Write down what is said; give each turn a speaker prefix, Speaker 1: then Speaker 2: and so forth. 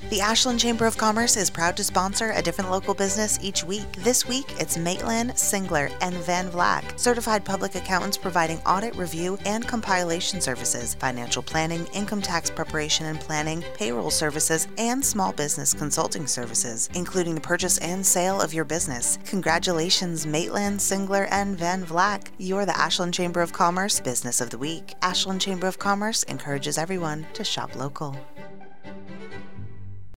Speaker 1: The Ashland Chamber of Commerce is proud to sponsor a different local business each week. This week, it's Maitland, Singler, and Van Vlack, certified public accountants providing audit, review, and compilation services, financial planning, income tax preparation and planning, payroll services, and small business consulting services, including the purchase and sale of your business. Congratulations, Maitland, Singler, and Van Vlack. You're the Ashland Chamber of Commerce Business of the Week. Ashland Chamber of Commerce encourages everyone to shop local.